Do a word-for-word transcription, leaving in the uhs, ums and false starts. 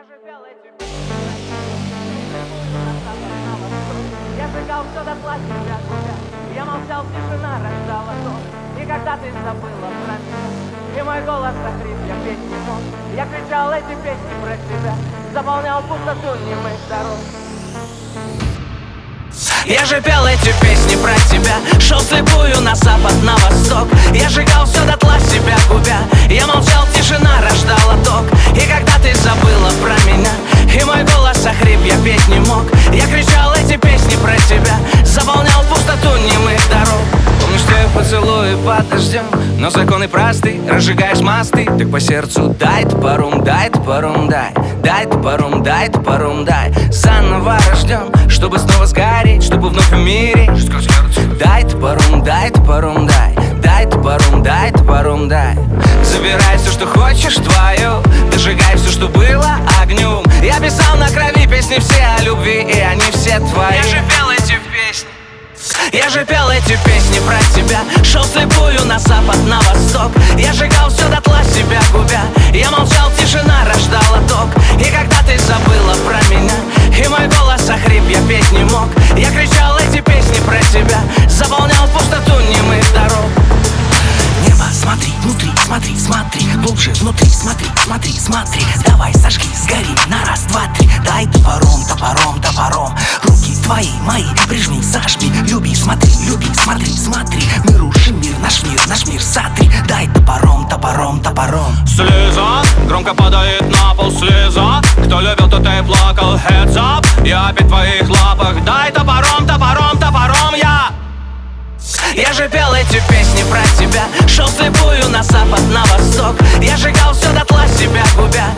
же пел эти песни, я сжигал все дотла себя, себя. Я молчал, тишина рождала сон. И когда ты забыла про меня, и мой голос охрип, я петь не мог. Я кричал эти песни про тебя, заполнял пустоту немых дорог. Я же пел эти песни про тебя, шел слепую на запад, на восток. Я сжигал все дотла себя губя, я молчал, тишина рождала ток. И когда ты забыла про меня, и мой голос охрип, я петь не мог. Я кричал эти песни про тебя, заполнял пустоту немых дорог. Помнишь те поцелуи под дождем, но законы просты, разжигаешь мосты. Так по сердцу дай топором, дай топором, дай. Дай топором, дай топором, дай. Заново рожден, чтобы снова сгореть, чтобы вновь умереть. Дай топором, дай топором, дай. Дай топором, дай топором, дай. Забирай все, что хочешь, твое. Дожигай все, что было огнем. Я писал на крови песни все о любви, и они все твои. Я же пел эти песни. Я же пел эти песни про тебя, шел слепую на запад, на восток. Я сжигал все дотла себя губя, я молчал, тишина рождала ток. И когда ты забыла про меня, и мой голос охрип, я петь не мог. Я кричал эти песни про тебя, заполнял пустоту немых дорог. Небо, смотри, внутри, смотри, смотри, глубже внутри, смотри, смотри, смотри. Давай, сожги, сгори, на раз, два, три. Дай топором, топором, топором. Руки твои, мои, прижми, сожми. Люби, смотри, люби, смотри, смотри. Мы рушим мир, наш мир, наш мир, сотри. Дай топором, топором, топором. Слеза громко падает на пол, слеза. Кто любил, тот и плакал, heads up. Я опять в твоих лапах. Дай топором, топором, топором, я. Я же пел эти песни про тебя, шел слепую на запад, на восток. Я сжигал все дотла себя губя,